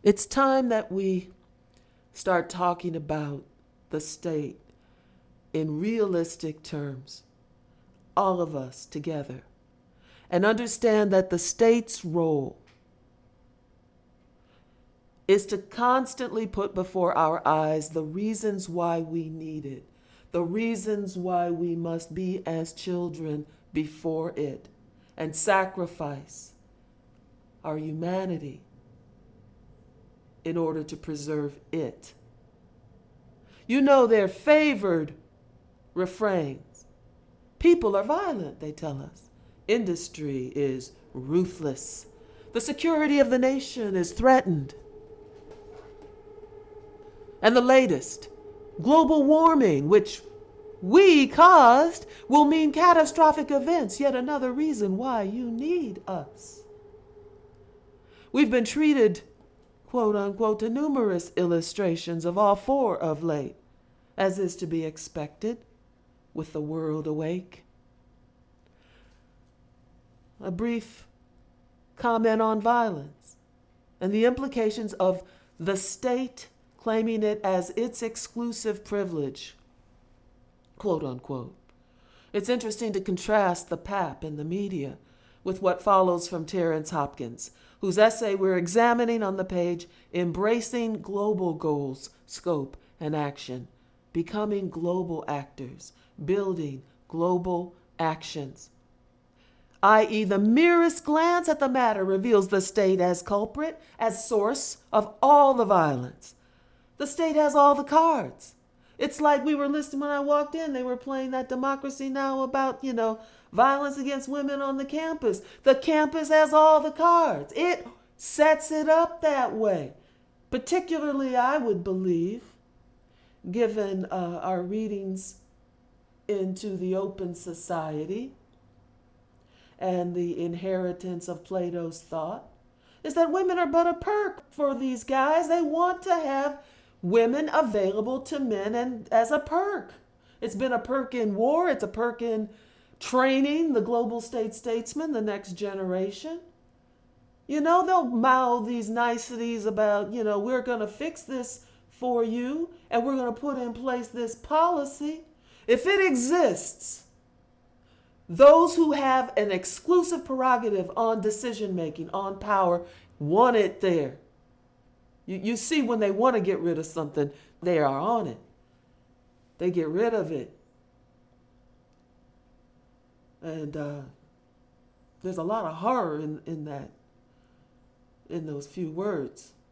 It's time that we start talking about the state in realistic terms, all of us together, and understand that the state's role is to constantly put before our eyes the reasons why we need it, the reasons why we must be as children before it, and sacrifice our humanity in order to preserve it. You know their favored refrains. People are violent, they tell us. Industry is ruthless. The security of the nation is threatened. And the latest, global warming, which we caused, will mean catastrophic events. Yet another reason why you need us. We've been treated, quote unquote, to numerous illustrations of all four of late, as is to be expected with the world awake. A brief comment on violence and the implications of the state claiming it as its exclusive privilege, quote unquote. It's interesting to contrast the pap in the media with what follows from Terence Hopkins, whose essay we're examining on the page, Embracing Global Goals, Scope, and Action, Becoming Global Actors, Building Global Actions, i.e. the merest glance at the matter reveals the state as culprit, as source of all the violence. The state has all the cards. It's like we were listening when I walked in. They were playing that Democracy Now! About, violence against women on the campus. The campus has all the cards. It sets it up that way. Particularly, I would believe, given our readings into the open society and the inheritance of Plato's thought, is that women are but a perk for these guys. They want to have women available to men and as a perk. It's been a perk in war. It's a perk in training the global state statesman, the next generation. They'll mouth these niceties about, we're going to fix this for you and we're going to put in place this policy. If it exists, those who have an exclusive prerogative on decision making, on power, want it there. You see, when they want to get rid of something, they are on it. They get rid of it. And there's a lot of horror in those few words.